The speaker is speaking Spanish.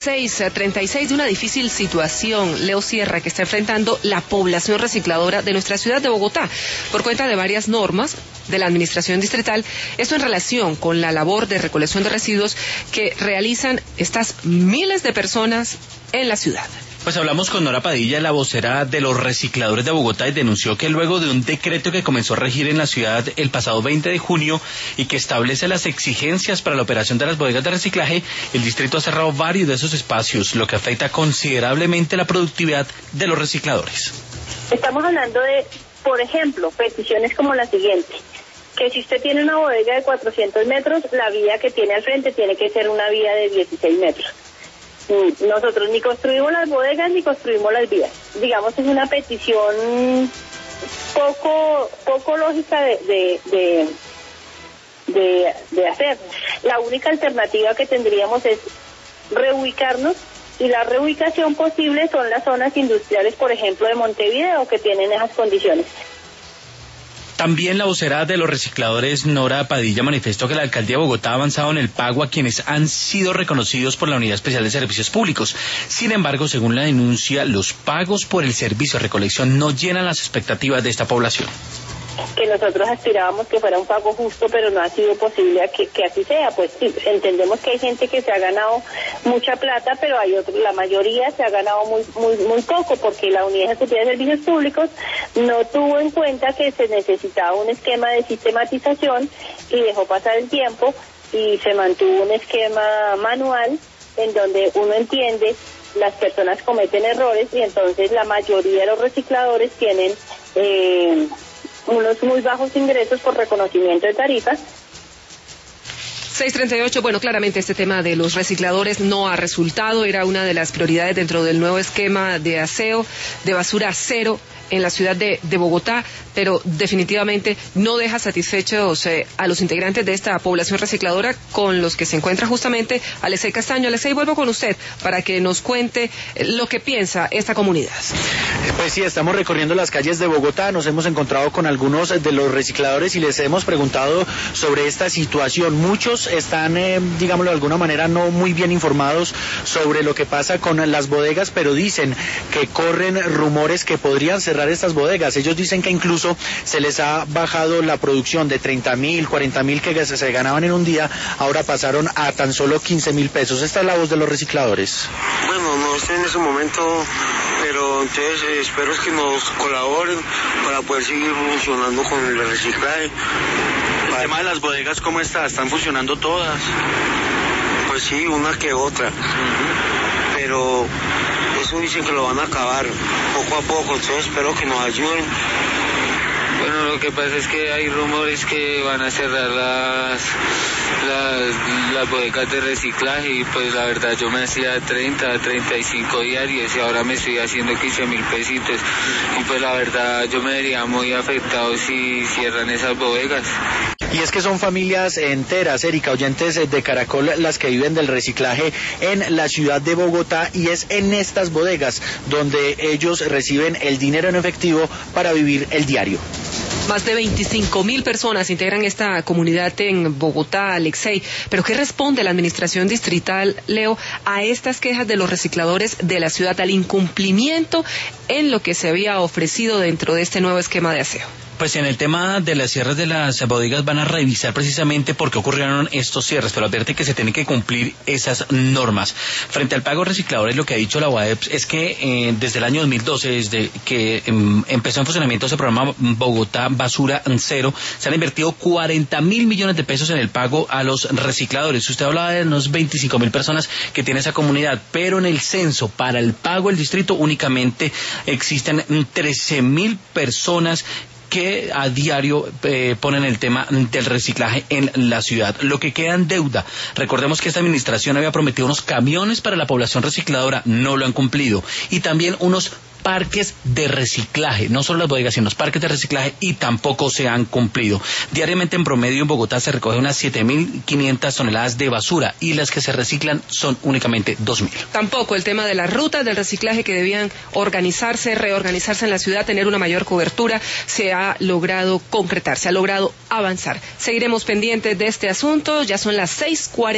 6:36 de una difícil situación, Leo Sierra, que está enfrentando la población recicladora de nuestra ciudad de Bogotá, por cuenta de varias normas de la administración distrital, esto en relación con la labor de recolección de residuos que realizan estas miles de personas en la ciudad. Pues hablamos con Nora Padilla, la vocera de los recicladores de Bogotá, y denunció que luego de un decreto que comenzó a regir en la ciudad el pasado 20 de junio y que establece las exigencias para la operación de las bodegas de reciclaje, el distrito ha cerrado varios de esos espacios, lo que afecta considerablemente la productividad de los recicladores. Estamos hablando de, por ejemplo, peticiones como la siguiente: que si usted tiene una bodega de 400 metros, la vía que tiene al frente tiene que ser una vía de 16 metros. Nosotros ni construimos las bodegas ni construimos las vías. Digamos, es una petición poco lógica de hacer. La única alternativa que tendríamos es reubicarnos, y la reubicación posible son las zonas industriales, por ejemplo, de Montevideo, que tienen esas condiciones. También la vocera de los recicladores, Nora Padilla, manifestó que la alcaldía de Bogotá ha avanzado en el pago a quienes han sido reconocidos por la Unidad Especial de Servicios Públicos. Sin embargo, según la denuncia, los pagos por el servicio de recolección no llenan las expectativas de esta población. Que nosotros aspirábamos que fuera un pago justo, pero no ha sido posible que así sea. Pues sí, entendemos que hay gente que se ha ganado mucha plata, pero hay otros, la mayoría se ha ganado muy poco, porque la Unidad Ejecutiva de Servicios Públicos no tuvo en cuenta que se necesitaba un esquema de sistematización y dejó pasar el tiempo y se mantuvo un esquema manual en donde uno entiende las personas cometen errores, y entonces la mayoría de los recicladores tienen unos muy bajos ingresos por reconocimiento de tarifas. 6:38, bueno, claramente este tema de los recicladores no ha resultado, era una de las prioridades dentro del nuevo esquema de aseo, de basura cero en la ciudad de Bogotá, pero definitivamente no deja satisfechos a los integrantes de esta población recicladora, con los que se encuentra justamente Alexei Castaño. Alexei, vuelvo con usted para que nos cuente lo que piensa esta comunidad. Pues sí, estamos recorriendo las calles de Bogotá, nos hemos encontrado con algunos de los recicladores y les hemos preguntado sobre esta situación. Muchos están, digámoslo de alguna manera, no muy bien informados sobre lo que pasa con las bodegas, pero dicen que corren rumores que podrían cerrar estas bodegas. Ellos dicen que incluso se les ha bajado la producción de 30.000, 40.000 que se ganaban en un día, ahora pasaron a tan solo 15.000 pesos. Esta es la voz de los recicladores. Bueno, no estoy en ese momento, pero entonces espero que nos colaboren para poder seguir funcionando con el reciclaje. El tema de las bodegas, ¿cómo está? ¿Están funcionando todas? Pues sí, una que otra. Pero eso dicen que lo van a acabar poco a poco, entonces espero que nos ayuden. Bueno, lo que pasa es que hay rumores que van a cerrar las bodegas de reciclaje, y pues la verdad yo me hacía 30, 35 diarios y ahora me estoy haciendo 15.000 pesitos, y pues la verdad yo me vería muy afectado si cierran esas bodegas. Y es que son familias enteras, Erika, oyentes de Caracol, las que viven del reciclaje en la ciudad de Bogotá, y es en estas bodegas donde ellos reciben el dinero en efectivo para vivir el diario. Más de 25.000 personas integran esta comunidad en Bogotá, Alexei. ¿Pero qué responde la administración distrital, Leo, a estas quejas de los recicladores de la ciudad, al incumplimiento en lo que se había ofrecido dentro de este nuevo esquema de aseo? Pues en el tema de las cierres de las bodegas van a revisar precisamente por qué ocurrieron estos cierres, pero advierte que se tienen que cumplir esas normas. Frente al pago de recicladores, lo que ha dicho la UAEPS es que desde el año 2012, desde que empezó en funcionamiento ese programa Bogotá Basura Cero, se han invertido 40.000 millones de pesos en el pago a los recicladores. Usted hablaba de unos 25.000 personas que tiene esa comunidad, pero en el censo para el pago del distrito únicamente existen 13.000 personas que a diario ponen el tema del reciclaje en la ciudad. Lo que queda en deuda, recordemos que esta administración había prometido unos camiones para la población recicladora, no lo han cumplido, y también unos parques de reciclaje, no solo las bodegas, sino los parques de reciclaje, y tampoco se han cumplido. Diariamente en promedio en Bogotá se recogen unas 7.500 toneladas de basura y las que se reciclan son únicamente 2.000. Tampoco el tema de las rutas del reciclaje que debían reorganizarse en la ciudad, tener una mayor cobertura, se ha logrado concretar, se ha logrado avanzar. Seguiremos pendientes de este asunto, ya son las 6:40.